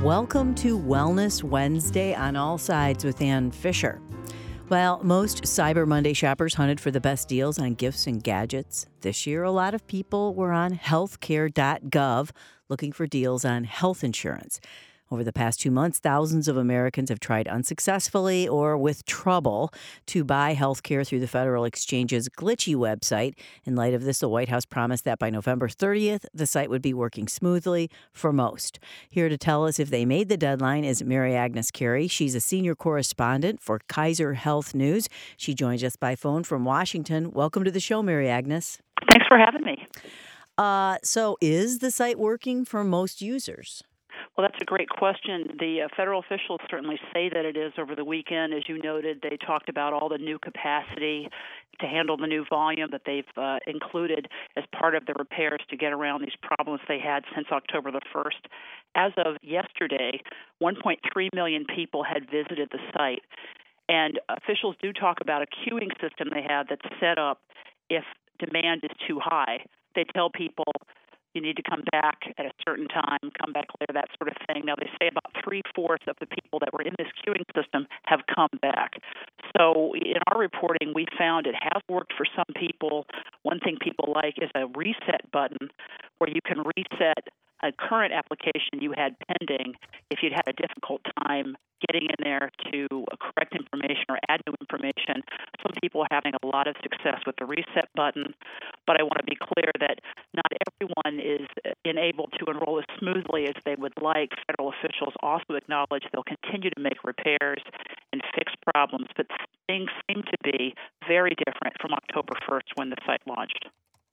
Welcome to Wellness Wednesday on All Sides with Ann Fisher. Well, most Cyber Monday shoppers hunted for the best deals on gifts and gadgets. This year, a lot of people were on healthcare.gov looking for deals on health insurance. Over the past 2 months, thousands of Americans have tried unsuccessfully or with trouble to buy health care through the Federal Exchange's glitchy website. In light of this, the White House promised that by November 30th, the site would be working smoothly for most. Here to tell us if they made the deadline is Mary Agnes Carey. She's a senior correspondent for Kaiser Health News. She joins us by phone from Washington. Welcome to the show, Mary Agnes. Thanks for having me. So is the site working for most users? Well, that's a great question. The federal officials certainly say that it is. Over the weekend, as you noted, they talked about all the new capacity to handle the new volume that they've included as part of the repairs to get around these problems they had since October the 1st. As of yesterday, 1.3 million people had visited the site, and officials do talk about a queuing system they have that's set up if demand is too high. They tell people, you need to come back at a certain time, come back later, that sort of thing. Now, they say about 3/4 of the people that were in this queuing system have come back. So in our reporting, we found it has worked for some people. One thing people like is a reset button where you can reset a current application you had pending if you'd had a difficult time getting in there to correct information or add new information. Some people are having a lot of success with the reset button, but I want to be clear that not everyone is enabled to enroll as smoothly as they would like. Federal officials also acknowledge they'll continue to make repairs and fix problems, but things seem to be very different from October 1st when the site launched.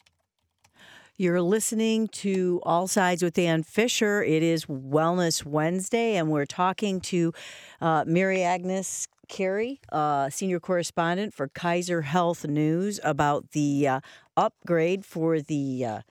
You're listening to All Sides with Ann Fisher. It is Wellness Wednesday, and we're talking to Mary Agnes Carey, senior correspondent for Kaiser Health News, about the upgrade for the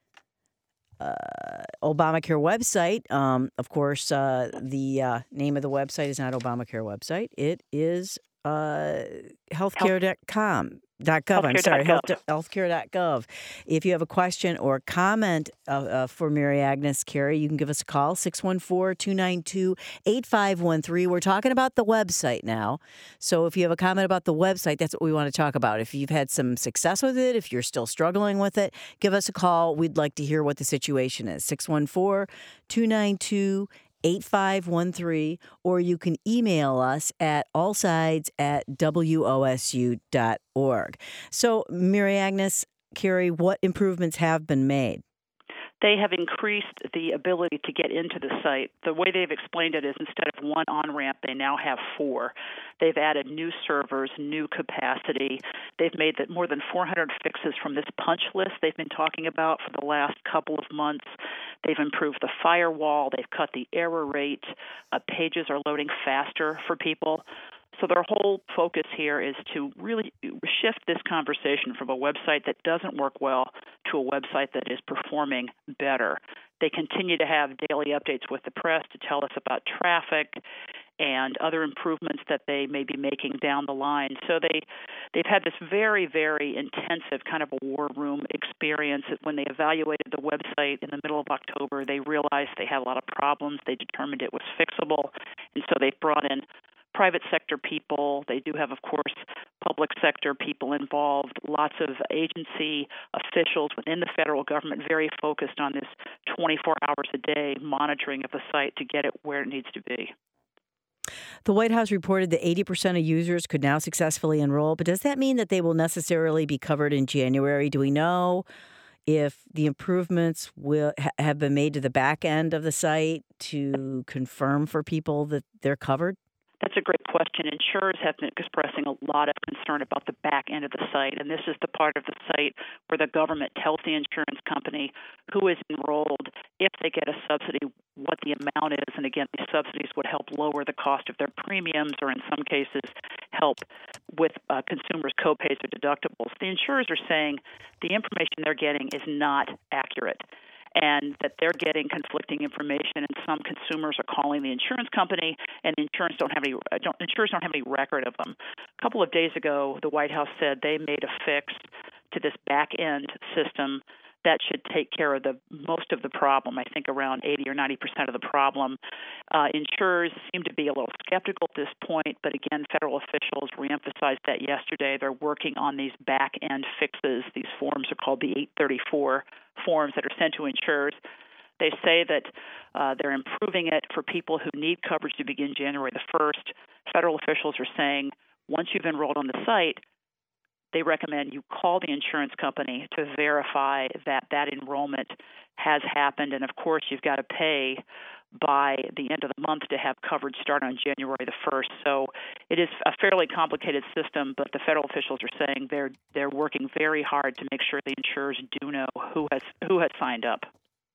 Obamacare website. Of course, the name of the website is not Obamacare website. It is healthcare.com. Healthcare.gov. If you have a question or comment for Mary Agnes Carey, you can give us a call, 614-292-8513. We're talking about the website now. So if you have a comment about the website, that's what we want to talk about. If you've had some success with it, if you're still struggling with it, give us a call. We'd like to hear what the situation is. 614-292-8513. 8513, or you can email us at allsides@wosu.org. So, Mary Agnes Carey, what improvements have been made? They have increased the ability to get into the site. The way they've explained it is instead of one on-ramp, they now have 4. They've added new servers, new capacity. They've made more than 400 fixes from this punch list they've been talking about for the last couple of months. They've improved the firewall. They've cut the error rate. Pages are loading faster for people. So their whole focus here is to really shift this conversation from a website that doesn't work well to a website that is performing better. They continue to have daily updates with the press to tell us about traffic and other improvements that they may be making down the line. So they've had this very, very intensive kind of a war room experience. When they evaluated the website in the middle of October, they realized they had a lot of problems. They determined it was fixable, and so they've brought in private sector people. They do have, of course, public sector people involved, lots of agency officials within the federal government very focused on this 24 hours a day monitoring of the site to get it where it needs to be. The White House reported that 80% of users could now successfully enroll, but does that mean that they will necessarily be covered in January? Do we know if the improvements will have been made to the back end of the site to confirm for people that they're covered? That's a great question. Insurers have been expressing a lot of concern about the back end of the site, and this is the part of the site where the government tells the insurance company who is enrolled, if they get a subsidy, what the amount is. And again, these subsidies would help lower the cost of their premiums or in some cases help with consumers' copays or deductibles. The insurers are saying the information they're getting is not accurate, and that they're getting conflicting information, and some consumers are calling the insurance company, and insurers don't have any record of them. A couple of days ago, the White House said they made a fix to this back-end system that should take care of most of the problem. I think around 80 or 90% of the problem. Insurers seem to be a little skeptical at this point, but again, federal officials reemphasized that yesterday. They're working on these back-end fixes. These forms are called the 834 forms that are sent to insurers. They say that they're improving it for people who need coverage to begin January the 1st. Federal officials are saying once you've enrolled on the site, they recommend you call the insurance company to verify that enrollment has happened. And, of course, you've got to pay by the end of the month to have coverage start on January the 1st. So it is a fairly complicated system, but the federal officials are saying they're working very hard to make sure the insurers do know who has signed up.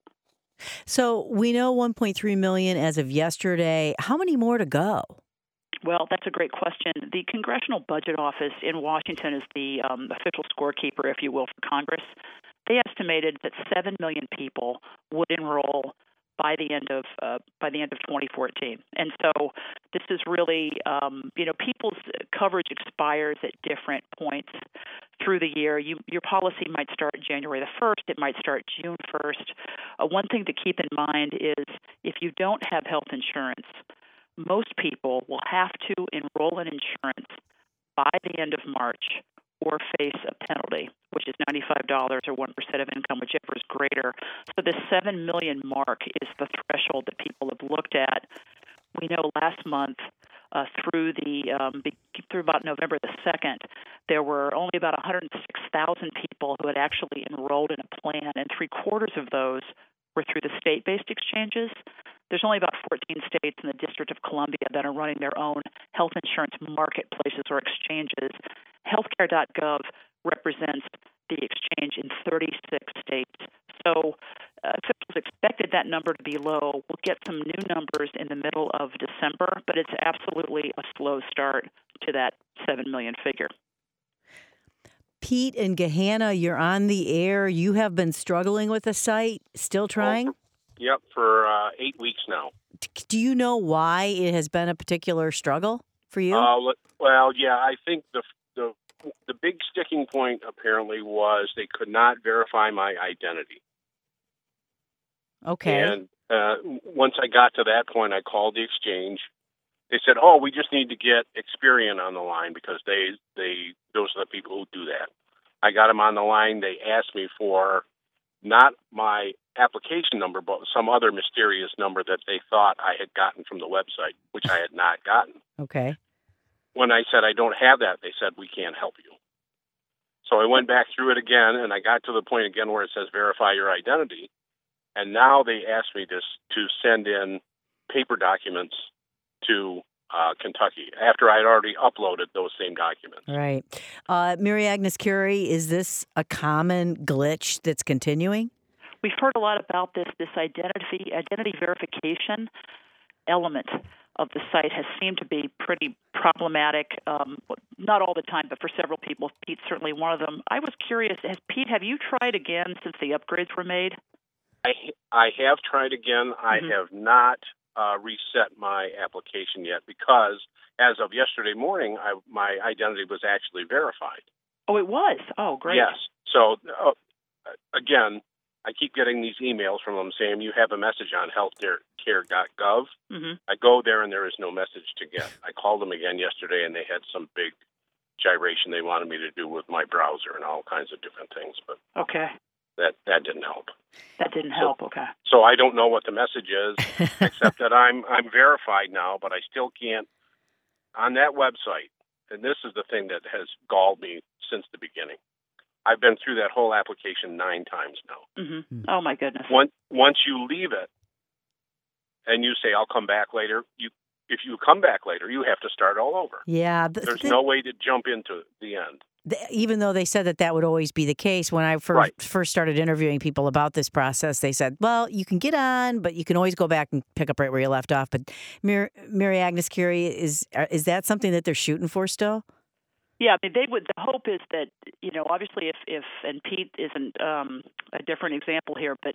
So we know 1.3 million as of yesterday. How many more to go? Well, that's a great question. The Congressional Budget Office in Washington is the official scorekeeper, if you will, for Congress. They estimated that 7 million people would enroll by the end of 2014, and so this is really people's coverage expires at different points through the year. Your policy might start January the 1st. It might start June 1st. One thing to keep in mind is if you don't have health insurance, most people will have to enroll in insurance by the end of March or face a penalty, which is $95 or 1% of income, whichever is greater. So the 7 million mark is the threshold that people have looked at. We know last month through about November the 2nd, there were only about 106,000 people who had actually enrolled in a plan, and 3/4 of those were through the state-based exchanges. There's only about 14 states in the District of Columbia that are running their own health insurance marketplaces or exchanges. Healthcare.gov represents the exchange in 36 states. So officials expected that number to be low. We'll get some new numbers in the middle of December, but it's absolutely a slow start to that 7 million figure. Pete and Gahanna, you're on the air. You have been struggling with the site. Still trying? Yep, for 8 weeks now. Do you know why it has been a particular struggle for you? Well, yeah, I think the big sticking point apparently was they could not verify my identity. Okay. And once I got to that point, I called the exchange. They said, "Oh, we just need to get Experian on the line because those are the people who do that." I got them on the line. They asked me for not my application number, but some other mysterious number that they thought I had gotten from the website, which I had not gotten. Okay. When I said I don't have that, they said, "We can't help you." So I went back through it again, and I got to the point again where it says verify your identity. And now they asked me to send in paper documents to Kentucky after I'd already uploaded those same documents. Right. Mary Agnes Curie, is this a common glitch that's continuing? We've heard a lot about this identity verification element of the site has seemed to be pretty problematic, not all the time, but for several people. Pete's certainly one of them. I was curious, have you tried again since the upgrades were made? I have tried again. I have not reset my application yet because as of yesterday morning, my identity was actually verified. Oh, it was? Oh, great. Yes. So, again, I keep getting these emails from them saying you have a message on healthcare.gov. Mm-hmm. I go there and there is no message to get. I called them again yesterday and they had some big gyration they wanted me to do with my browser and all kinds of different things. But okay. That didn't help. That didn't help, okay. So I don't know what the message is, except that I'm verified now, but I still can't, on that website, and this is the thing that has galled me since the beginning. I've been through that whole application 9 times now. Mm-hmm. Oh, my goodness. Once you leave it and you say, I'll come back later, if you come back later, you have to start all over. Yeah. There's no way to jump into the end. Even though they said that would always be the case, when I first started interviewing people about this process, they said, well, you can get on, but you can always go back and pick up right where you left off. But Mary Agnes Curie, is that something that they're shooting for still? Yeah, I mean, they would. The hope is that, obviously if and Pete isn't a different example here, but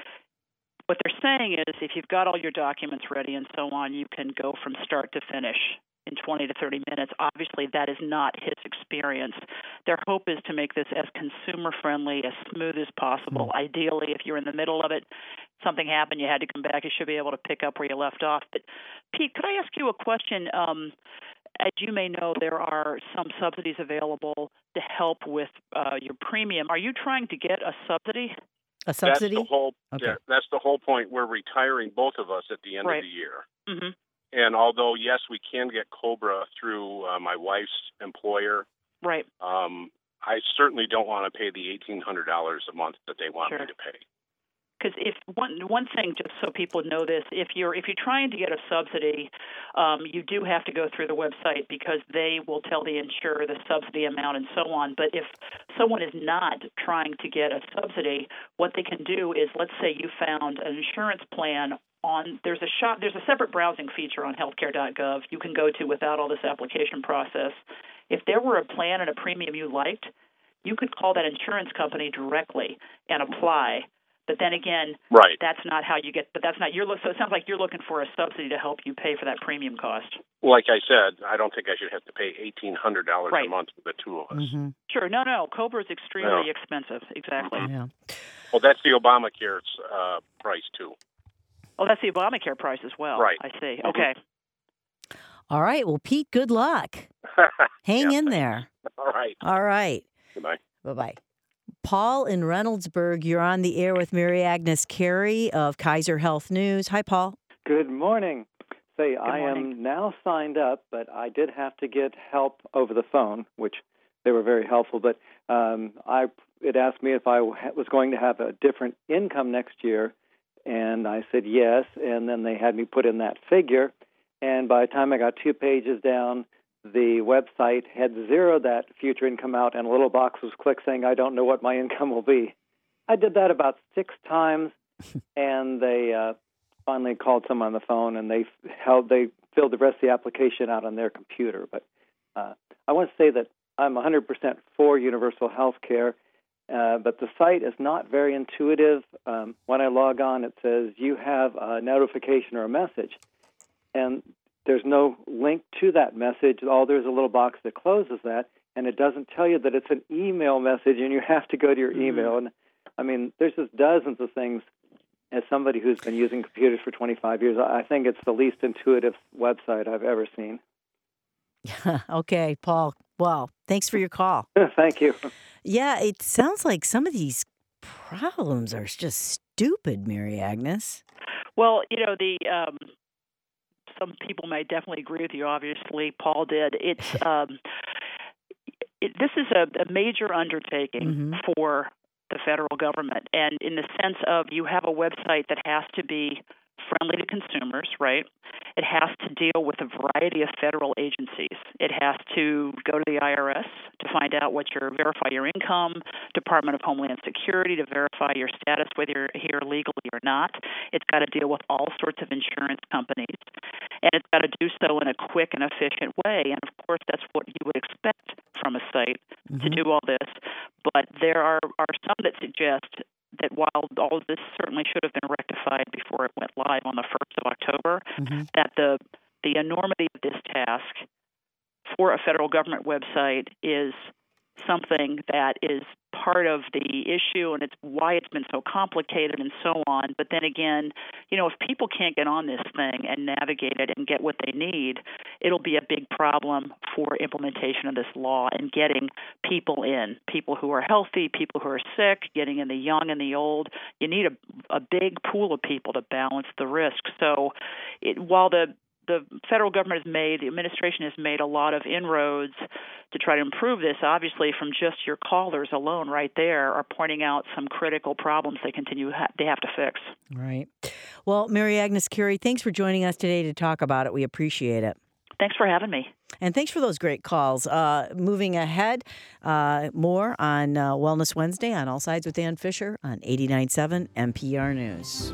what they're saying is if you've got all your documents ready and so on, you can go from start to finish in 20 to 30 minutes. Obviously, that is not his experience. their hope is to make this as consumer-friendly, as smooth as possible. Ideally, if you're in the middle of it, something happened, you had to come back, you should be able to pick up where you left off. But, Pete, could I ask you a question? As you may know, there are some subsidies available to help with your premium. Are you trying to get a subsidy? A subsidy? That's the whole point. We're retiring, both of us, at the end of the year. Mm-hmm. And although, yes, we can get COBRA through my wife's employer, right? I certainly don't want to pay the $1,800 a month that they want me to pay. Because if one thing, just so people know this, if you're trying to get a subsidy, you do have to go through the website because they will tell the insurer the subsidy amount and so on. But if someone is not trying to get a subsidy, what they can do is, let's say you found an insurance plan there's a separate browsing feature on healthcare.gov you can go to without all this application process. If there were a plan and a premium you liked, you could call that insurance company directly and apply. But then again, that's not how you get. But that's not so it sounds like you're looking for a subsidy to help you pay for that premium cost. Like I said, I don't think I should have to pay $1,800 a month for the two of us. Mm-hmm. Sure, no, COBRA is extremely expensive. Exactly. Mm-hmm. Yeah. Well, that's the Obamacare's price too. Oh, that's the Obamacare price as well. Right. I see. Mm-hmm. Okay. All right. Well, Pete, good luck. Hang in there. All right. All right. Goodbye. Bye-bye. Paul in Reynoldsburg, you're on the air with Mary Agnes Carey of Kaiser Health News. Hi, Paul. Good morning. Good I morning. am now signed up, but I did have to get help over the phone, which they were very helpful. But it asked me if I was going to have a different income next year, and I said yes, and then they had me put in that figure. And by the time I got 2 pages down, the website had zeroed that future income out, and a little box was clicked saying, I don't know what my income will be. I did that about 6 times, and they finally called someone on the phone, and they filled the rest of the application out on their computer. But I want to say that I'm 100% for universal health care, but the site is not very intuitive. When I log on, it says you have a notification or a message, and there's no link to that message. There's a little box that closes that, and it doesn't tell you that it's an email message, and you have to go to your email. And I mean, there's just dozens of things. As somebody who's been using computers for 25 years, I think it's the least intuitive website I've ever seen. Okay, Paul. Well, thanks for your call. Thank you. Yeah, it sounds like some of these problems are just stupid, Mary Agnes. Well, some people may definitely agree with you. Obviously, Paul did. It's this is a major undertaking for the federal government, and in the sense of you have a website that has to be friendly to consumers, right? It has to deal with a variety of federal agencies. It has to go to the IRS to verify your income, Department of Homeland Security to verify your status, whether you're here legally or not. It's got to deal with all sorts of insurance companies, and it's got to do so in a quick and efficient way. And of course, that's what you would expect from a site to do all this. But there are some that suggest that while all of this certainly should have been rectified before it went live on the 1st of October, that the enormity of this task for a federal government website is something that is part of the issue, and it's why it's been so complicated and so on. But then again, if people can't get on this thing and navigate it and get what they need, it'll be a big problem for implementation of this law and getting people who are healthy, people who are sick, getting in the young and the old. You need a big pool of people to balance the risk. So while the federal government the administration has made a lot of inroads to try to improve this, obviously from just your callers alone right there are pointing out some critical problems they have to fix. Right. Well, Mary Agnes Carey, thanks for joining us today to talk about it. We appreciate it. Thanks for having me. And thanks for those great calls. Moving ahead, more on Wellness Wednesday on All Sides with Ann Fisher on 89.7 NPR News.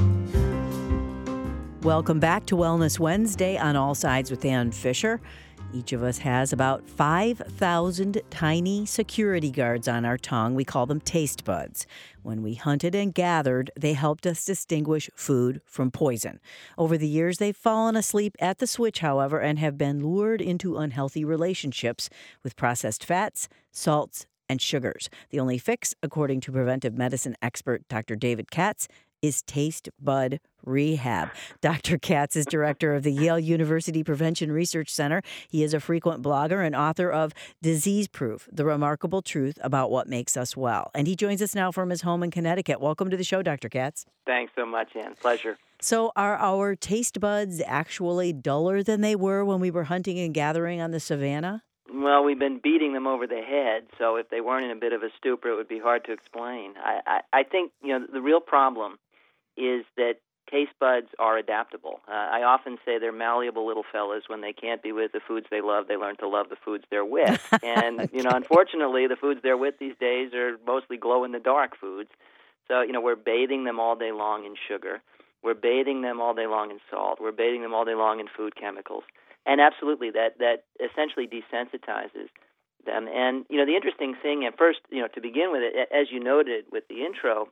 Welcome back to Wellness Wednesday on All Sides with Ann Fisher. Each of us has about 5,000 tiny security guards on our tongue. We call them taste buds. When we hunted and gathered, they helped us distinguish food from poison. Over the years, they've fallen asleep at the switch, however, and have been lured into unhealthy relationships with processed fats, salts, and sugars. The only fix, according to preventive medicine expert Dr. David Katz, is Taste Bud Rehab. Dr. Katz is director of the Yale University Prevention Research Center. He is a frequent blogger and author of Disease Proof, The Remarkable Truth About What Makes Us Well. And he joins us now from his home in Connecticut. Welcome to the show, Dr. Katz. Thanks so much, Ann. Pleasure. So are our taste buds actually duller than they were when we were hunting and gathering on the savannah? Well, we've been beating them over the head, so if they weren't in a bit of a stupor, it would be hard to explain. I think the real problem is that taste buds are adaptable. I often say they're malleable little fellas. When they can't be with the foods they love, they learn to love the foods they're with. And, Okay. Unfortunately, the foods they're with these days are mostly glow-in-the-dark foods. So, we're bathing them all day long in sugar. We're bathing them all day long in salt. We're bathing them all day long in food chemicals. And absolutely, that essentially desensitizes them. And, the interesting thing, at first, to begin with, as you noted with the intro,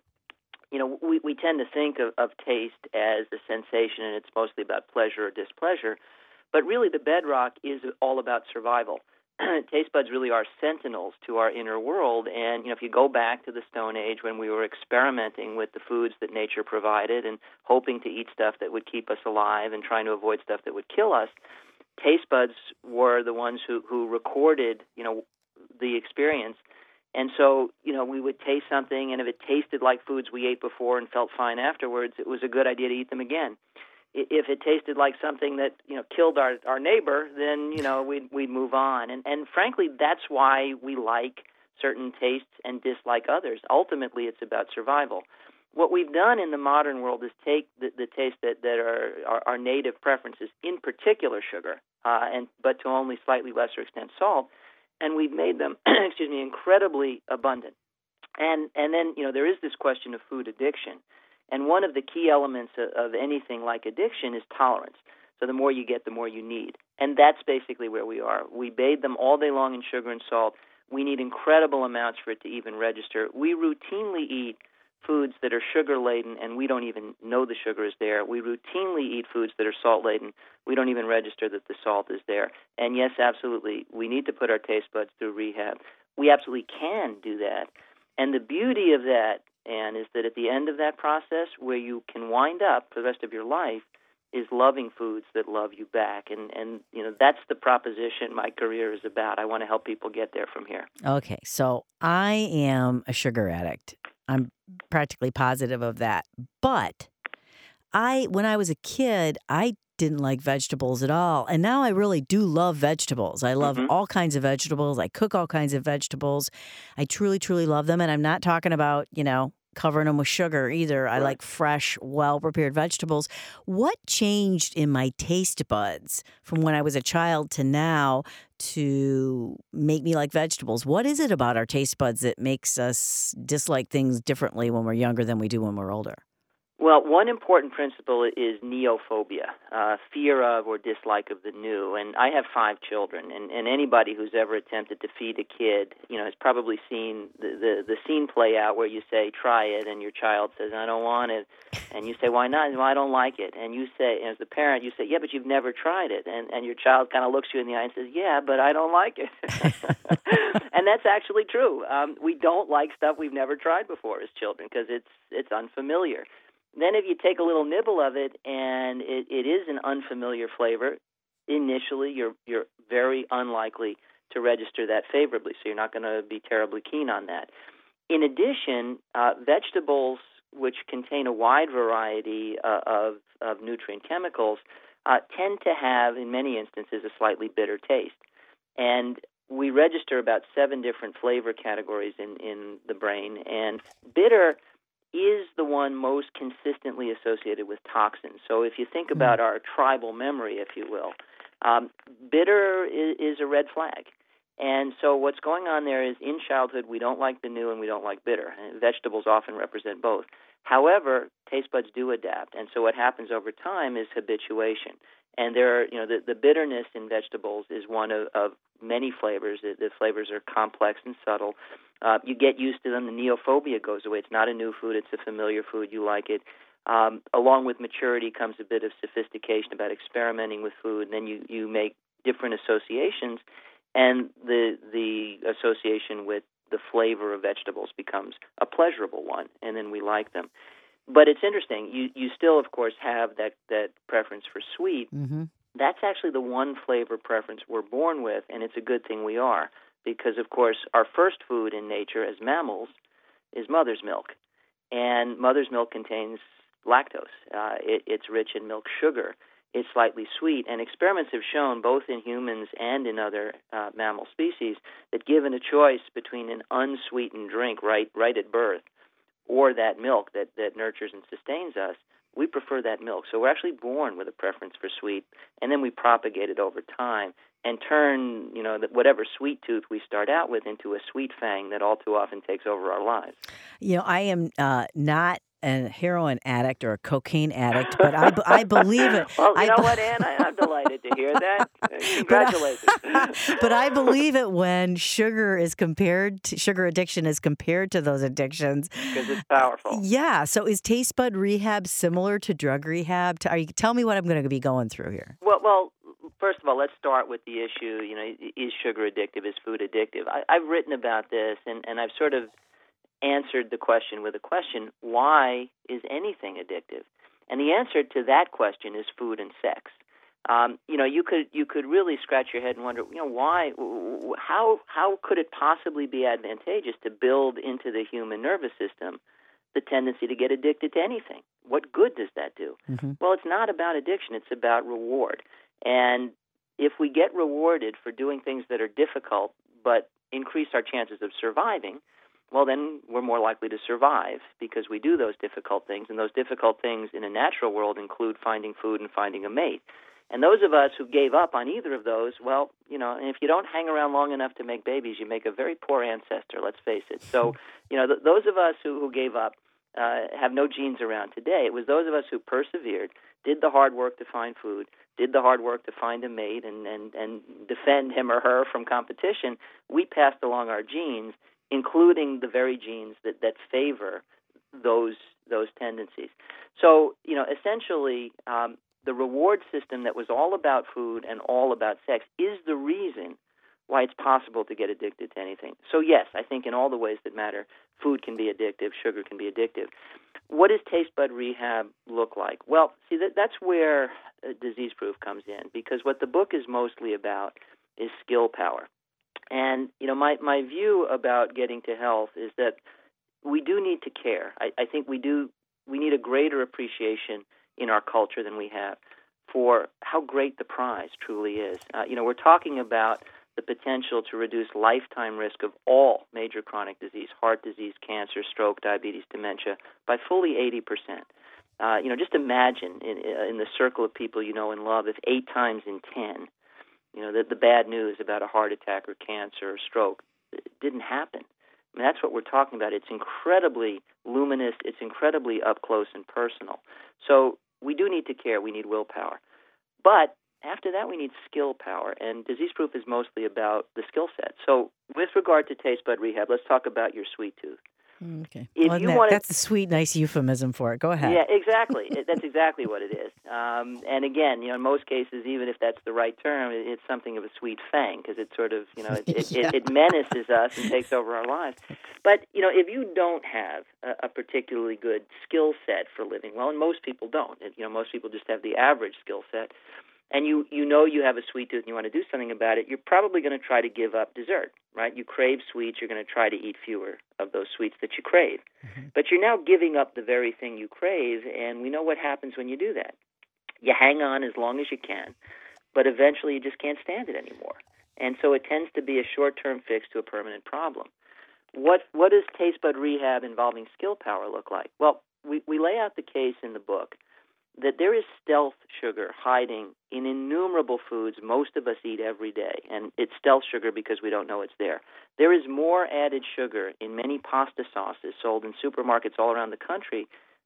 we tend to think of taste as a sensation, and it's mostly about pleasure or displeasure. But really, the bedrock is all about survival. Taste buds really are sentinels to our inner world. And, if you go back to the Stone Age when we were experimenting with the foods that nature provided and hoping to eat stuff that would keep us alive and trying to avoid stuff that would kill us, taste buds were the ones who recorded, the experience. And so, we would taste something, and if it tasted like foods we ate before and felt fine afterwards, it was a good idea to eat them again. If it tasted like something that, killed our neighbor, then, we'd move on. And frankly, that's why we like certain tastes and dislike others. Ultimately, it's about survival. What we've done in the modern world is take the tastes that are our native preferences, in particular sugar, but to only slightly lesser extent salt, and we've made them, incredibly abundant. And then, there is this question of food addiction. And one of the key elements of anything like addiction is tolerance. So the more you get, the more you need. And that's basically where we are. We bathe them all day long in sugar and salt. We need incredible amounts for it to even register. We routinely eat foods that are sugar-laden, and we don't even know the sugar is there. We routinely eat foods that are salt-laden. We don't even register that the salt is there. And yes, absolutely, we need to put our taste buds through rehab. We absolutely can do that. And the beauty of that, Ann, is that at the end of that process, where you can wind up for the rest of your life, is loving foods that love you back. And that's the proposition my career is about. I want to help people get there from here. Okay, so I am a sugar addict. I'm practically positive of that. But when I was a kid, I didn't like vegetables at all. And now I really do love vegetables. I love all kinds of vegetables. I cook all kinds of vegetables. I truly, truly love them. And I'm not talking about, covering them with sugar either. I like fresh, well-prepared vegetables. What changed in my taste buds from when I was a child to now to make me like vegetables? What is it about our taste buds that makes us dislike things differently when we're younger than we do when we're older? Well, one important principle is neophobia, fear of or dislike of the new. And I have 5 children, and anybody who's ever attempted to feed a kid, has probably seen the scene play out where you say, try it, and your child says, I don't want it. And you say, why not? Well, I don't like it. And you say, as the parent, you say, yeah, but you've never tried it. And your child kind of looks you in the eye and says, yeah, but I don't like it. And that's actually true. We don't like stuff we've never tried before as children because it's unfamiliar. Then if you take a little nibble of it and it is an unfamiliar flavor, initially you're very unlikely to register that favorably, so you're not going to be terribly keen on that. In addition, vegetables, which contain a wide variety of nutrient chemicals, tend to have, in many instances, a slightly bitter taste. And we register about 7 different flavor categories in the brain, and bitter is the one most consistently associated with toxins. So if you think about our tribal memory, if you will, bitter is a red flag. And so what's going on there is in childhood, we don't like the new and we don't like bitter. And vegetables often represent both. However, taste buds do adapt. And so what happens over time is habituation. And there are, the bitterness in vegetables is one of many flavors. The flavors are complex and subtle. You get used to them. The neophobia goes away. It's not a new food. It's a familiar food. You like it. Along with maturity comes a bit of sophistication about experimenting with food, and then you make different associations, and the association with the flavor of vegetables becomes a pleasurable one, and then we like them. But it's interesting. You still, of course, have that preference for sweet. Mm-hmm. That's actually the one flavor preference we're born with, and it's a good thing we are, because, of course, our first food in nature as mammals is mother's milk, and mother's milk contains lactose. It's rich in milk sugar. It's slightly sweet, and experiments have shown, both in humans and in other mammal species, that given a choice between an unsweetened drink right at birth or that milk that nurtures and sustains us, we prefer that milk. So we're actually born with a preference for sweet, and then we propagate it over time and turn, whatever sweet tooth we start out with into a sweet fang that all too often takes over our lives. I am not a heroin addict or a cocaine addict, but I believe it. Well, you know what, Ann? I'm delighted to hear that. Congratulations. But I believe it when sugar addiction is compared to those addictions. Because it's powerful. Yeah. So is taste bud rehab similar to drug rehab? Tell me what I'm going to be going through here. Well, first of all, let's start with the issue, is sugar addictive? Is food addictive? I've written about this, and I've sort of answered the question with a question: why is anything addictive? And the answer to that question is food and sex. You could really scratch your head and wonder, why? How could it possibly be advantageous to build into the human nervous system the tendency to get addicted to anything? What good does that do? Mm-hmm. Well, it's not about addiction; it's about reward. And if we get rewarded for doing things that are difficult but increase our chances of surviving, well, then we're more likely to survive because we do those difficult things. And those difficult things in a natural world include finding food and finding a mate. And those of us who gave up on either of those, well, if you don't hang around long enough to make babies, you make a very poor ancestor, let's face it. So, those of us who gave up have no genes around today. It was those of us who persevered, did the hard work to find food, did the hard work to find a mate and defend him or her from competition. We passed along our genes, including the very genes that favor those tendencies. So, essentially, the reward system that was all about food and all about sex is the reason why it's possible to get addicted to anything. So, yes, I think in all the ways that matter, food can be addictive, sugar can be addictive. What does taste bud rehab look like? Well, see, that's where Disease Proof comes in, because what the book is mostly about is skill power. And, my view about getting to health is that we do need to care. I think we need a greater appreciation in our culture than we have for how great the prize truly is. We're talking about the potential to reduce lifetime risk of all major chronic disease, heart disease, cancer, stroke, diabetes, dementia, by fully 80%. Just imagine in the circle of people you know and love, if 8 times in 10, the bad news about a heart attack or cancer or stroke didn't happen. I mean, that's what we're talking about. It's incredibly luminous. It's incredibly up close and personal. So we do need to care. We need willpower. But after that, we need skill power, and Disease Proof is mostly about the skill set. So with regard to taste bud rehab, let's talk about your sweet tooth. Okay. That's a sweet, nice euphemism for it. Go ahead. Yeah, exactly. That's exactly what it is. And again, in most cases, even if that's the right term, it's something of a sweet fang because it sort of, it menaces us and takes over our lives. But, if you don't have a particularly good skill set for living well, and most people don't, most people just have the average skill set, and you have a sweet tooth and you want to do something about it, you're probably going to try to give up dessert, right? You crave sweets, you're going to try to eat fewer of those sweets that you crave. Mm-hmm. But you're now giving up the very thing you crave, and we know what happens when you do that. You hang on as long as you can, but eventually you just can't stand it anymore. And so it tends to be a short-term fix to a permanent problem. What does taste bud rehab involving skill power look like? Well, we lay out the case in the book that there is stealth sugar hiding in innumerable foods most of us eat every day, and it's stealth sugar because we don't know it's there. There is more added sugar in many pasta sauces sold in supermarkets all around the country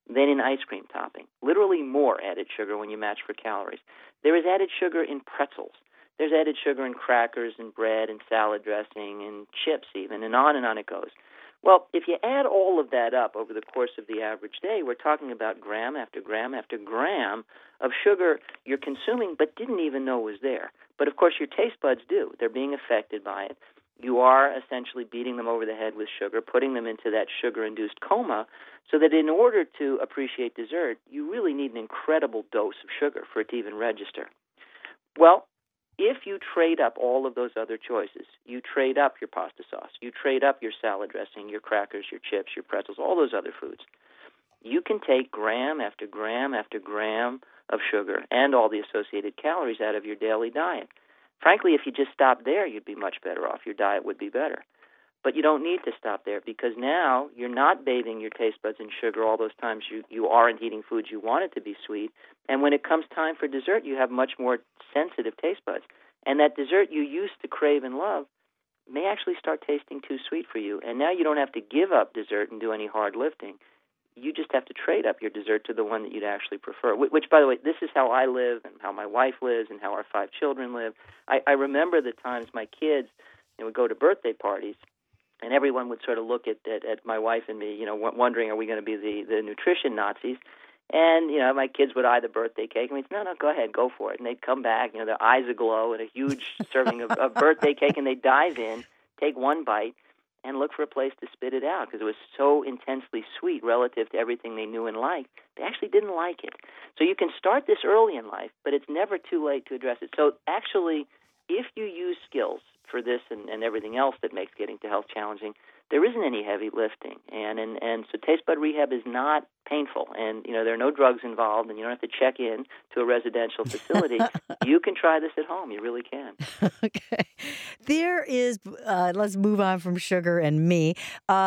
than in ice cream topping. Literally more added sugar when you match for calories. There is added sugar in pretzels. There's added sugar in crackers and bread and salad dressing and chips even, and on it goes. Well, if you add all of that up over the course of the average day, we're talking about gram after gram after gram of sugar you're consuming but didn't even know was there. But, of course, your taste buds do. They're being affected by it. You are essentially beating them over the head with sugar, putting them into that sugar-induced coma, so that in order to appreciate dessert, you really need an incredible dose of sugar for it to even register. Well, if you trade up all of those other choices, you trade up your pasta sauce, you trade up your salad dressing, your crackers, your chips, your pretzels, all those other foods, you can take gram after gram after gram of sugar and all the associated calories out of your daily diet. Frankly, if you just stopped there, you'd be much better off. Your diet would be better. But you don't need to stop there, because now you're not bathing your taste buds in sugar all those times you aren't eating foods you want it to be sweet. And when it comes time for dessert, you have much more sensitive taste buds. And that dessert you used to crave and love may actually start tasting too sweet for you. And now you don't have to give up dessert and do any hard lifting. You just have to trade up your dessert to the one that you'd actually prefer, which, by the way, this is how I live and how my wife lives and how our 5 children live. I remember the times my kids would go to birthday parties, and everyone would sort of look at my wife and me, wondering, are we going to be the nutrition Nazis? And, my kids would eye the birthday cake, and we'd say, no, go ahead, go for it. And they'd come back, their eyes aglow and a huge serving of birthday cake, and they'd dive in, take one bite, and look for a place to spit it out, because it was so intensely sweet relative to everything they knew and liked. They actually didn't like it. So you can start this early in life, but it's never too late to address it. So actually, if you use skills for this and everything else that makes getting to health challenging, there isn't any heavy lifting. And so taste bud rehab is not painful. And, there are no drugs involved, and you don't have to check in to a residential facility. You can try this at home. You really can. Okay. There is, let's move on from sugar and me.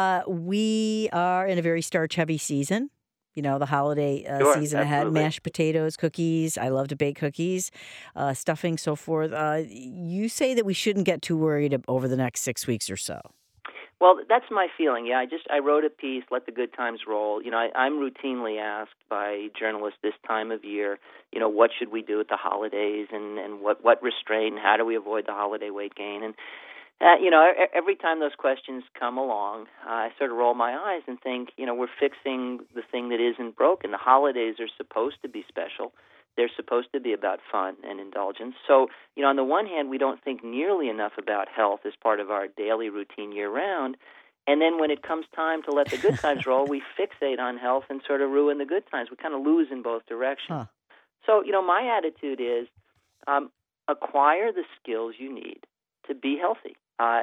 We are in a very starch-heavy season. The holiday season ahead, absolutely. Mashed potatoes, cookies. I love to bake cookies, stuffing, so forth. You say that we shouldn't get too worried over the next 6 weeks or so. Well, that's my feeling. Yeah, I wrote a piece, Let the Good Times Roll. I'm routinely asked by journalists this time of year, what should we do at the holidays, and what restraint, and how do we avoid the holiday weight gain? And every time those questions come along, I sort of roll my eyes and think, we're fixing the thing that isn't broken. The holidays are supposed to be special. They're supposed to be about fun and indulgence. So, on the one hand, we don't think nearly enough about health as part of our daily routine year-round. And then when it comes time to let the good times roll, we fixate on health and sort of ruin the good times. We kind of lose in both directions. Huh. So, my attitude is acquire the skills you need to be healthy.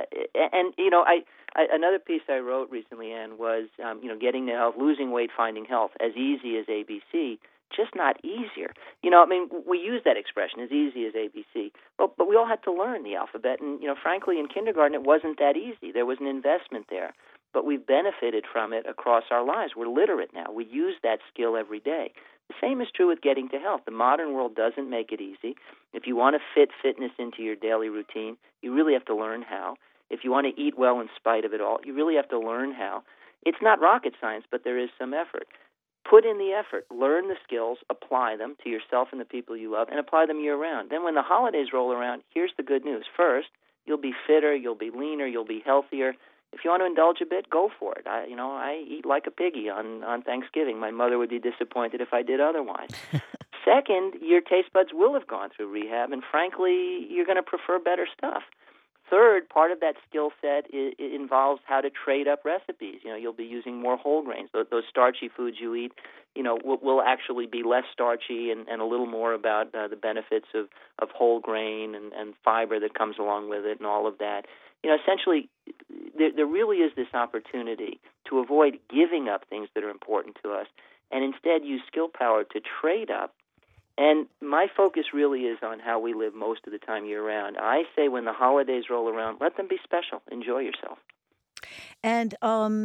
Another piece I wrote recently, Ann, was, getting to health, losing weight, finding health, as easy as ABC, just not easier. We use that expression, as easy as ABC, but we all had to learn the alphabet, and, frankly, in kindergarten, it wasn't that easy. There was an investment there, but we've benefited from it across our lives. We're literate now. We use that skill every day. The same is true with getting to health. The modern world doesn't make it easy. If you want to fit fitness into your daily routine, you really have to learn how. If you want to eat well in spite of it all, you really have to learn how. It's not rocket science, but there is some effort. Put in the effort. Learn the skills, apply them to yourself and the people you love, and apply them year-round. Then when the holidays roll around, here's the good news. First, you'll be fitter, you'll be leaner, you'll be healthier. If you want to indulge a bit, go for it. I eat like a piggy on Thanksgiving. My mother would be disappointed if I did otherwise. Second, your taste buds will have gone through rehab, and frankly, you're going to prefer better stuff. Third, part of that skill set involves how to trade up recipes. You'll be using more whole grains. Those starchy foods you eat, will actually be less starchy and a little more about the benefits of whole grain and fiber that comes along with it and all of that. Essentially, there really is this opportunity to avoid giving up things that are important to us and instead use skill power to trade up. And my focus really is on how we live most of the time year-round. I say when the holidays roll around, let them be special. Enjoy yourself. And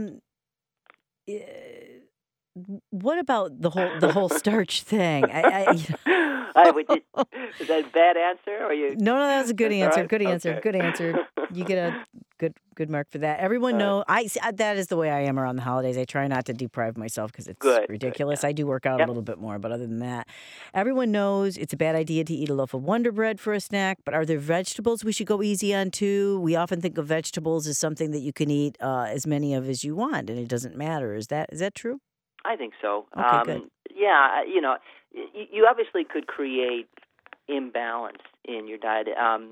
what about the whole starch thing? Is that a bad answer? Or you? No, that was a good answer. Right? Good answer. Okay. Good answer. You get a Good mark for that. Everyone know that is the way I am around the holidays. I try not to deprive myself because it's ridiculous. Good, yeah. I do work out a little bit more, but other than that, everyone knows it's a bad idea to eat a loaf of Wonder Bread for a snack. But are there vegetables we should go easy on too? We often think of vegetables as something that you can eat as many of as you want, and it doesn't matter. Is that true? I think so. Okay, good. Yeah, you obviously could create imbalance in your diet.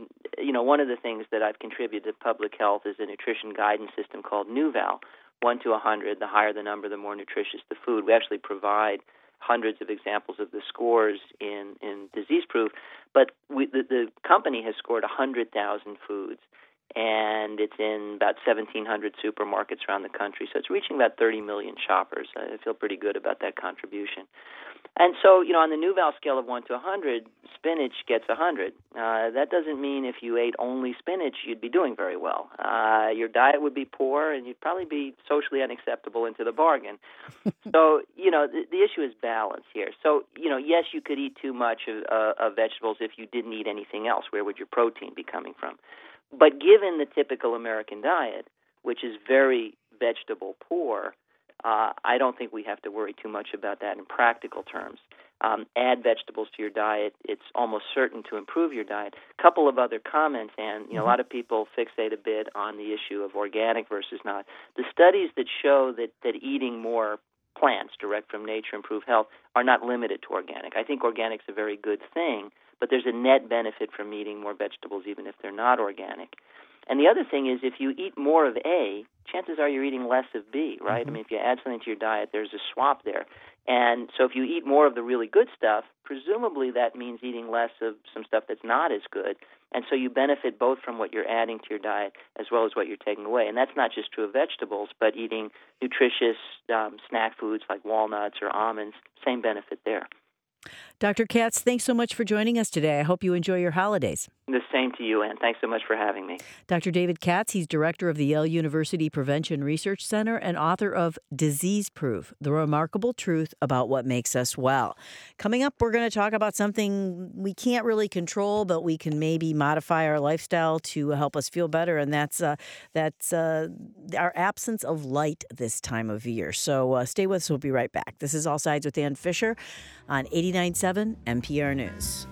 One of the things that I've contributed to public health is a nutrition guidance system called NuVal. 1 to 100, the higher the number, the more nutritious the food. We actually provide hundreds of examples of the scores in Disease Proof, but the company has scored 100,000 foods, and it's in about 1,700 supermarkets around the country. So it's reaching about 30 million shoppers. I feel pretty good about that contribution. And so, on the NuVal scale of 1 to 100, spinach gets 100. That doesn't mean if you ate only spinach, you'd be doing very well. Your diet would be poor, and you'd probably be socially unacceptable into the bargain. So, the issue is balance here. So, yes, you could eat too much of vegetables if you didn't eat anything else. Where would your protein be coming from? But given the typical American diet, which is very vegetable poor, I don't think we have to worry too much about that in practical terms. Add vegetables to your diet. It's almost certain to improve your diet. A couple of other comments, and a lot of people fixate a bit on the issue of organic versus not. The studies that show that eating more plants direct from nature improve health are not limited to organic. I think organic's a very good thing, but there's a net benefit from eating more vegetables even if they're not organic. And the other thing is, if you eat more of A, chances are you're eating less of B, right? I mean, if you add something to your diet, there's a swap there. And so if you eat more of the really good stuff, presumably that means eating less of some stuff that's not as good. And so you benefit both from what you're adding to your diet as well as what you're taking away. And that's not just true of vegetables, but eating nutritious snack foods like walnuts or almonds, same benefit there. Dr. Katz, thanks so much for joining us today. I hope you enjoy your holidays. The same to you, Ann. Thanks so much for having me. Dr. David Katz, he's director of the Yale University Prevention Research Center and author of Disease Proof, The Remarkable Truth About What Makes Us Well. Coming up, we're going to talk about something we can't really control, but we can maybe modify our lifestyle to help us feel better, and that's our absence of light this time of year. So stay with us. We'll be right back. This is All Sides with Ann Fisher on 89.7 NPR News.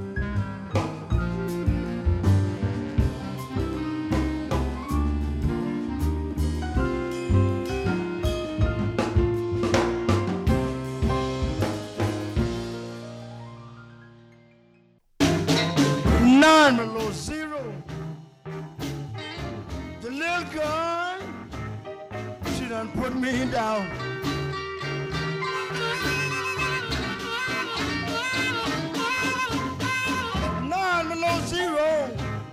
Below zero. The little girl, she done put me down. Nine below zero.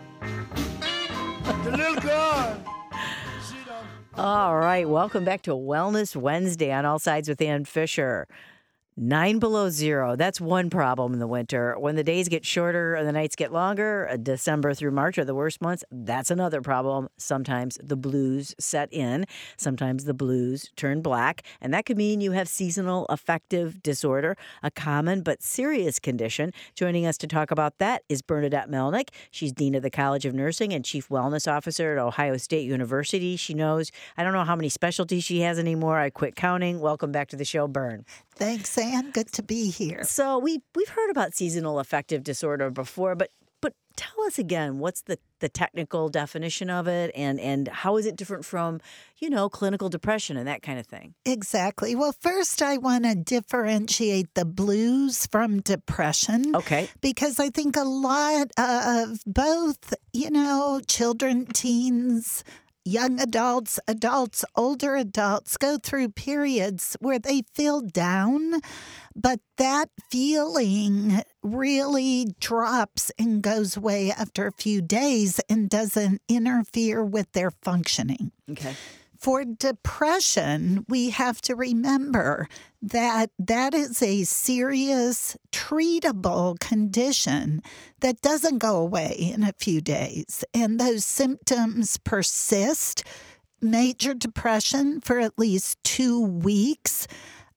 The little girl. All right, welcome back to Wellness Wednesday on All Sides with Ann Fisher. 9 below zero. That's one problem in the winter. When the days get shorter and the nights get longer, December through March are the worst months. That's another problem. Sometimes the blues set in. Sometimes the blues turn black. And that could mean you have seasonal affective disorder, a common but serious condition. Joining us to talk about that is Bernadette Melnick. She's Dean of the College of Nursing and Chief Wellness Officer at Ohio State University. She knows, I don't know how many specialties she has anymore. I quit counting. Welcome back to the show, Bern. Thanks, Ann. Good to be here. So we've heard about seasonal affective disorder before, but tell us again, what's the technical definition of it, and how is it different from, clinical depression and that kind of thing? Exactly. Well, first I want to differentiate the blues from depression. Okay. Because I think a lot of both, children, teens, young adults, older adults go through periods where they feel down, but that feeling really drops and goes away after a few days and doesn't interfere with their functioning. Okay. For depression, we have to remember that is a serious, treatable condition that doesn't go away in a few days. And those symptoms persist. Major depression for at least 2 weeks.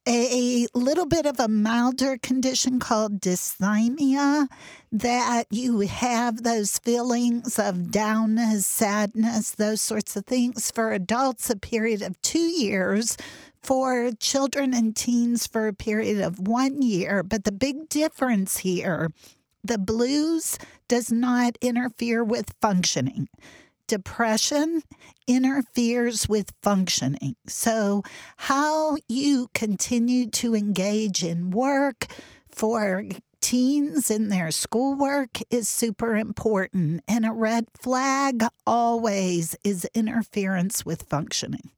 a little bit of a milder condition called dysthymia, that you have those feelings of downness, sadness, those sorts of things. For adults, a period of 2 years. For children and teens, for a period of 1 year. But the big difference here, the blues does not interfere with functioning. Depression interferes with functioning. So how you continue to engage in work for teens in their schoolwork is super important. And a red flag always is interference with functioning.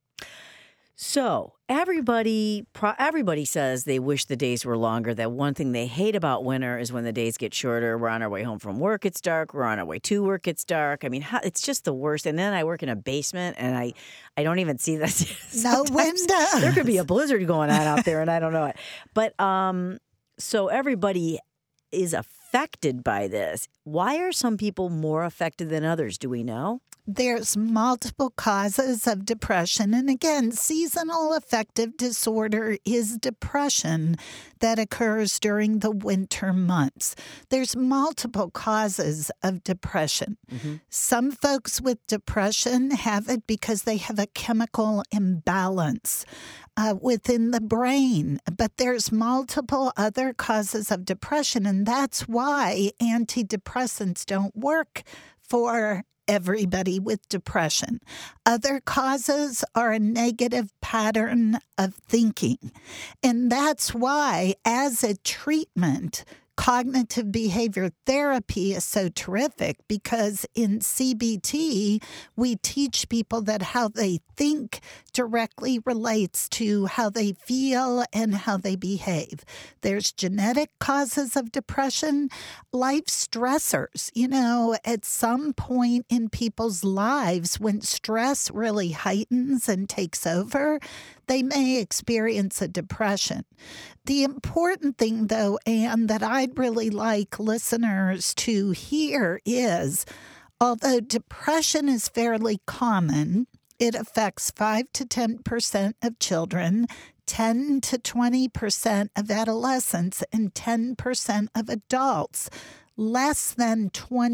So everybody says they wish the days were longer. That one thing they hate about winter is when the days get shorter. We're on our way home from work, it's dark. We're on our way to work, it's dark. I mean, it's just the worst. And then I work in a basement, and I don't even see that. No windows. There could be a blizzard going on out there, and I don't know it. But so everybody is affected by this. Why are some people more affected than others? Do we know? There's multiple causes of depression. And again, seasonal affective disorder is depression that occurs during the winter months. There's multiple causes of depression. Mm-hmm. Some folks with depression have it because they have a chemical imbalance within the brain. But there's multiple other causes of depression, and that's why antidepressants don't work for everybody with depression. Other causes are a negative pattern of thinking. And that's why, as a treatment, cognitive behavior therapy is so terrific, because in CBT, we teach people that how they think directly relates to how they feel and how they behave. There's genetic causes of depression, life stressors. You know, at some point in people's lives, when stress really heightens and takes over, they may experience a depression. The important thing, though, Anne, that I'd really like listeners to hear is, although depression is fairly common, it affects 5 to 10% of children, 10 to 20% of adolescents, and 10% of adults. Less than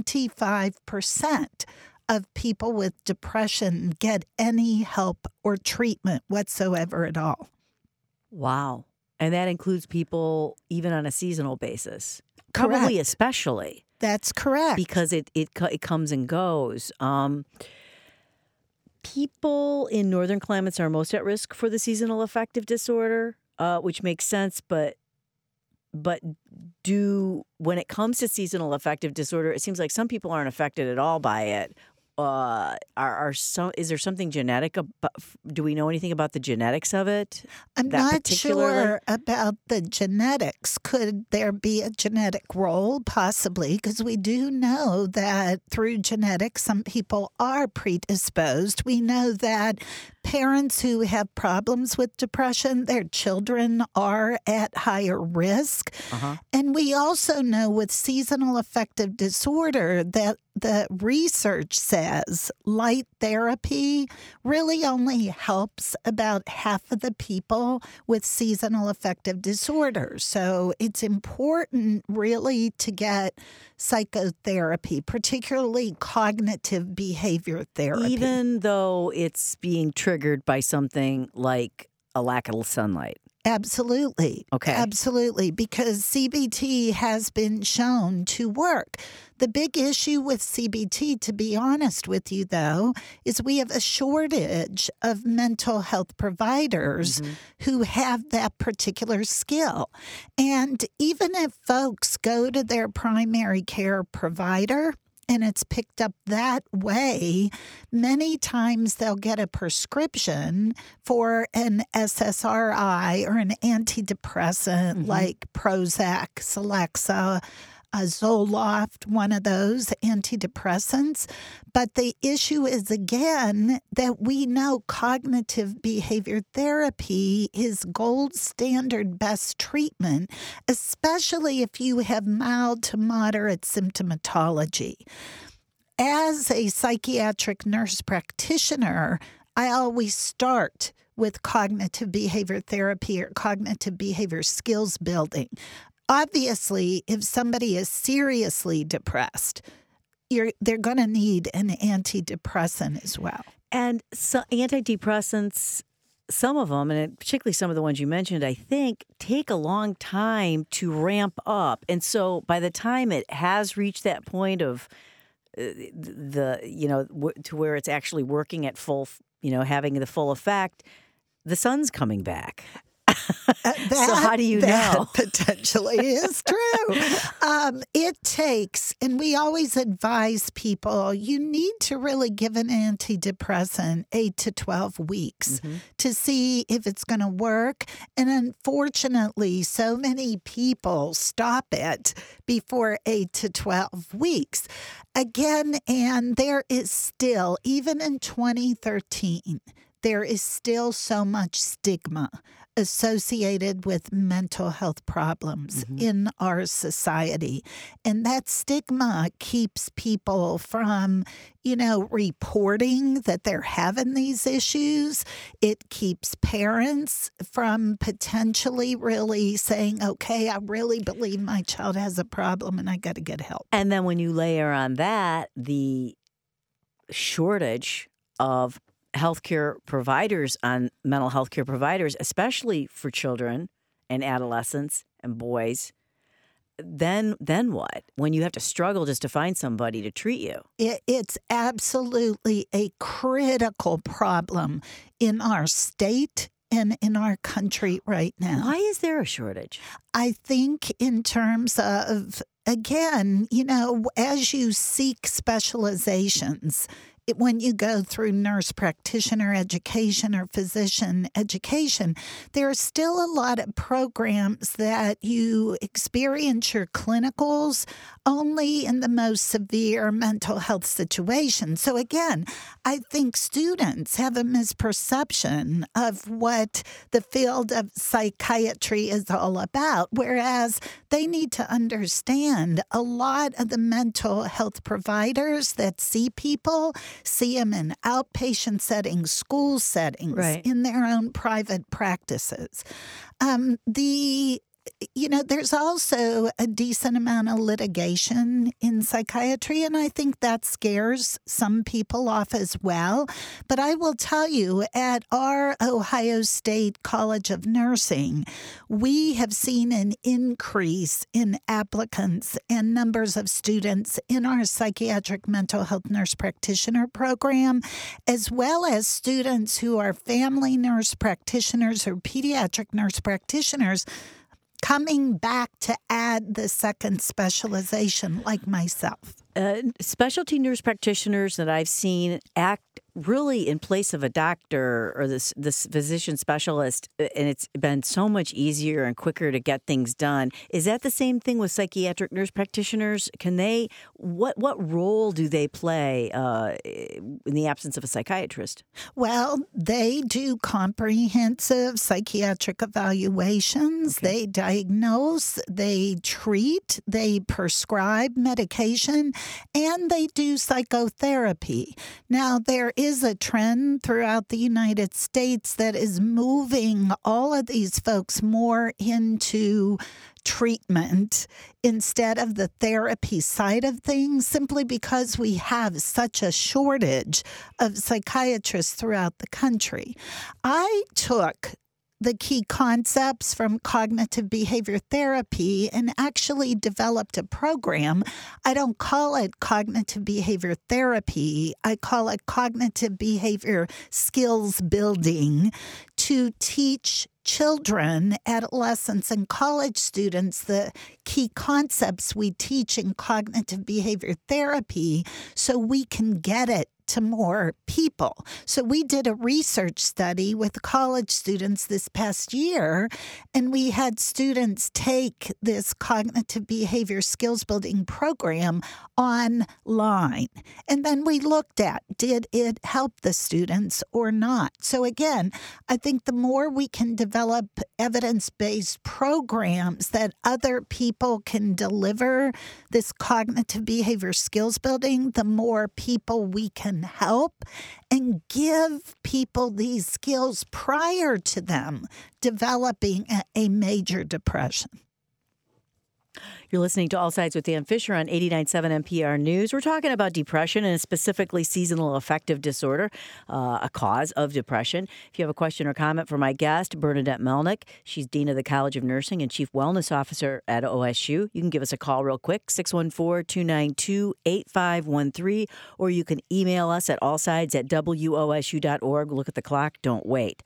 25% of people with depression get any help or treatment whatsoever at all. Wow. And that includes people even on a seasonal basis. Correct. Probably especially. That's correct. Because it comes and goes. People in northern climates are most at risk for the seasonal affective disorder, which makes sense, but when it comes to seasonal affective disorder, it seems like some people aren't affected at all by it. Is there something genetic? Do we know anything about the genetics of it? I'm not sure about the genetics. Could there be a genetic role? Possibly, because we do know that through genetics, some people are predisposed. We know that parents who have problems with depression, their children are at higher risk. Uh-huh. And we also know with seasonal affective disorder that the research says light therapy really only helps about half of the people with seasonal affective disorder. So it's important really to get psychotherapy, particularly cognitive behavior therapy. Even though it's being triggered by something like a lack of sunlight. Absolutely. Okay. Absolutely, because CBT has been shown to work. The big issue with CBT, to be honest with you, though, is we have a shortage of mental health providers who have that particular skill. And even if folks go to their primary care provider, and it's picked up that way, many times they'll get a prescription for an SSRI or an antidepressant like Prozac, Celexa, Zoloft, one of those antidepressants. But the issue is, again, that we know cognitive behavior therapy is gold standard best treatment, especially if you have mild to moderate symptomatology. As a psychiatric nurse practitioner, I always start with cognitive behavior therapy or cognitive behavior skills building. Obviously, if somebody is seriously depressed, they're going to need an antidepressant as well. And so antidepressants, some of them, and particularly some of the ones you mentioned, I think, take a long time to ramp up. And so by the time it has reached that point of to where it's actually working at full, having the full effect, the sun's coming back. So how do you know? That potentially is true. It takes, and we always advise people, you need to really give an antidepressant 8 to 12 weeks to see if it's going to work. And unfortunately, so many people stop it before 8 to 12 weeks. Again, and there is still, even in 2013, there is still so much stigma associated with mental health problems in our society. And that stigma keeps people from, reporting that they're having these issues. It keeps parents from potentially really saying, okay, I really believe my child has a problem and I got to get help. And then when you layer on that, the shortage of healthcare providers, on mental health care providers, especially for children and adolescents and boys, then what? When you have to struggle just to find somebody to treat you. It's absolutely a critical problem in our state and in our country right now. Why is there a shortage? I think in terms of, again, as you seek specializations, when you go through nurse practitioner education or physician education, there are still a lot of programs that you experience your clinicals only in the most severe mental health situations. So again, I think students have a misperception of what the field of psychiatry is all about, whereas they need to understand a lot of the mental health providers that see people see them in outpatient settings, school settings, in their own private practices. There's also a decent amount of litigation in psychiatry, and I think that scares some people off as well. But I will tell you, at our Ohio State College of Nursing, we have seen an increase in applicants and numbers of students in our psychiatric mental health nurse practitioner program, as well as students who are family nurse practitioners or pediatric nurse practitioners coming back to add the second specialization, like myself. Specialty nurse practitioners that I've seen act really in place of a doctor or this physician specialist, and it's been so much easier and quicker to get things done. Is that the same thing with psychiatric nurse practitioners? Can they, what role do they play in the absence of a psychiatrist? Well, they do comprehensive psychiatric evaluations. Okay. They diagnose, they treat, they prescribe medication, and they do psychotherapy. Now, there is a trend throughout the United States that is moving all of these folks more into treatment instead of the therapy side of things, simply because we have such a shortage of psychiatrists throughout the country. I took the key concepts from cognitive behavior therapy and actually developed a program. I don't call it cognitive behavior therapy. I call it cognitive behavior skills building to teach children, adolescents, and college students the key concepts we teach in cognitive behavior therapy so we can get it to more people. So we did a research study with college students this past year, and we had students take this cognitive behavior skills building program online. And then we looked at, did it help the students or not? So again, I think the more we can develop evidence-based programs that other people can deliver this cognitive behavior skills building, the more people we can can help and give people these skills prior to them developing a major depression. You're listening to All Sides with Dan Fisher on 89.7 NPR News. We're talking about depression and specifically seasonal affective disorder, a cause of depression. If you have a question or comment for my guest, Bernadette Melnick, she's Dean of the College of Nursing and Chief Wellness Officer at OSU. You can give us a call real quick, 614-292-8513, or you can email us at allsides@wosu.org. Look at the clock. Don't wait.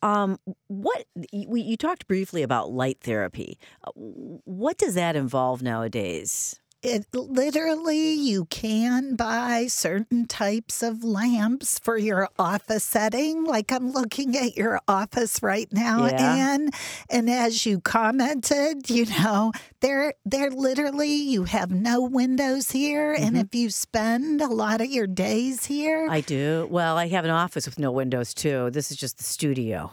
You talked briefly about light therapy. What does that involve nowadays? It literally, you can buy certain types of lamps for your office setting. Like I'm looking at your office right now, Anne. And as you commented, they're literally, you have no windows here. And if you spend a lot of your days here. I do. Well, I have an office with no windows too. This is just the studio.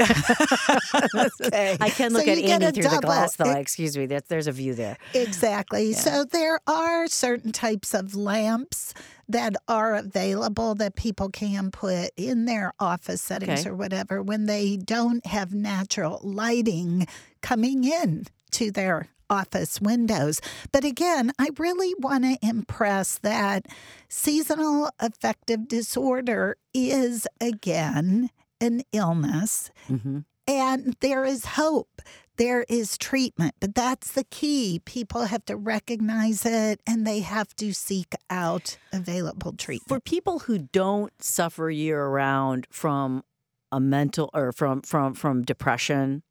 Okay. I can look at Amy through the glass though. Excuse me. There's a view there. Exactly. Yeah. So there are certain types of lamps that are available that people can put in their office settings or whatever when they don't have natural lighting coming in to their office windows. But again, I really want to impress that seasonal affective disorder is, again, an illness. And there is hope. There is treatment, but that's the key. People have to recognize it and they have to seek out available treatment. For people who don't suffer year-round from a mental or from depression,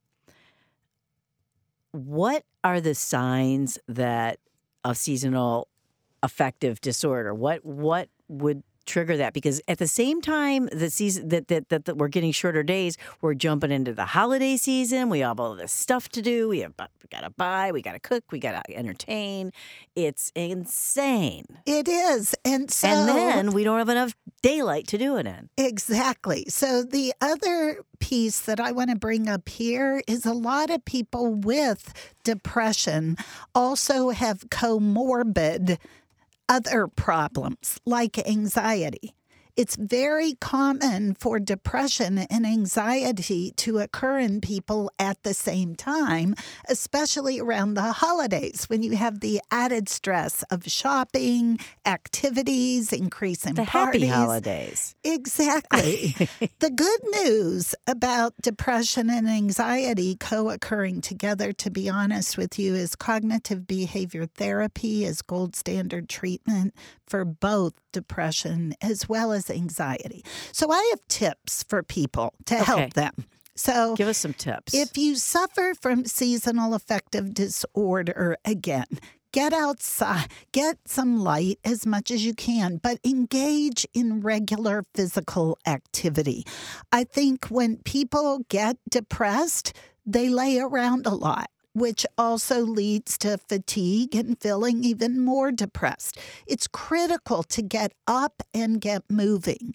what are the signs that of seasonal affective disorder? What would trigger that? Because at the same time the season that we're getting shorter days, we're jumping into the holiday season. We have all this stuff to do. We gotta buy, we gotta cook, we gotta entertain. It's insane. It is. And then we don't have enough daylight to do it in. Exactly. So the other piece that I want to bring up here is a lot of people with depression also have comorbid other problems like anxiety. It's very common for depression and anxiety to occur in people at the same time, especially around the holidays when you have the added stress of shopping, activities, increasing the parties. Happy holidays. Exactly. The good news about depression and anxiety co-occurring together, to be honest with you, is cognitive behavior therapy is gold standard treatment for both depression as well as anxiety. So I have tips for people to help them. So give us some tips. If you suffer from seasonal affective disorder, again, get outside, get some light as much as you can, but engage in regular physical activity. I think when people get depressed, they lay around a lot, which also leads to fatigue and feeling even more depressed. It's critical to get up and get moving.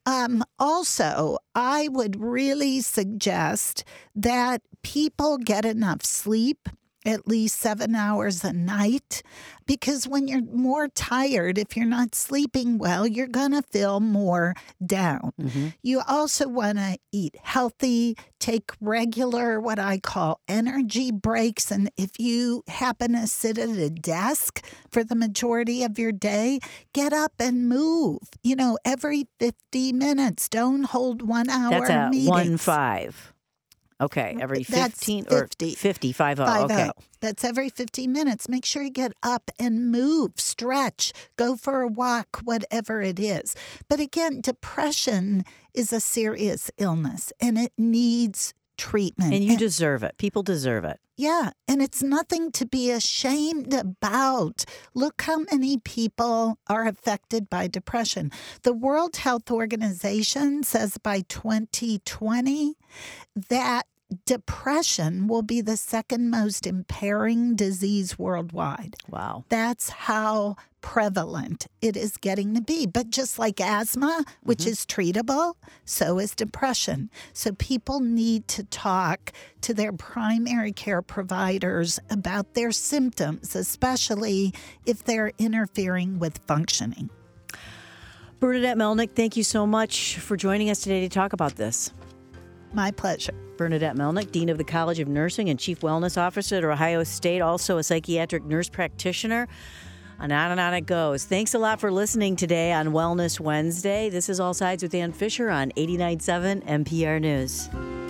Also, I would really suggest that people get enough sleep, at least 7 hours a night, because when you're more tired, if you're not sleeping well, you're going to feel more down. You also want to eat healthy, take regular, what I call energy breaks. And if you happen to sit at a desk for the majority of your day, get up and move, every 50 minutes. Don't hold 1 hour meetings. That's at 1-5. Okay, every 15 or 50. 50, 50. Okay. That's every 15 minutes. Make sure you get up and move, stretch, go for a walk, whatever it is. But again, depression is a serious illness and it needs treatment. And you deserve it. People deserve it. Yeah, and it's nothing to be ashamed about. Look how many people are affected by depression. The World Health Organization says by 2020 that depression will be the second most impairing disease worldwide. Wow. That's how prevalent it is getting to be. But just like asthma, which is treatable, so is depression. So people need to talk to their primary care providers about their symptoms, especially if they're interfering with functioning. Bernadette Melnick, thank you so much for joining us today to talk about this. My pleasure. Bernadette Melnick, Dean of the College of Nursing and Chief Wellness Officer at Ohio State, also a psychiatric nurse practitioner. And on it goes. Thanks a lot for listening today on Wellness Wednesday. This is All Sides with Ann Fisher on 89.7 NPR News.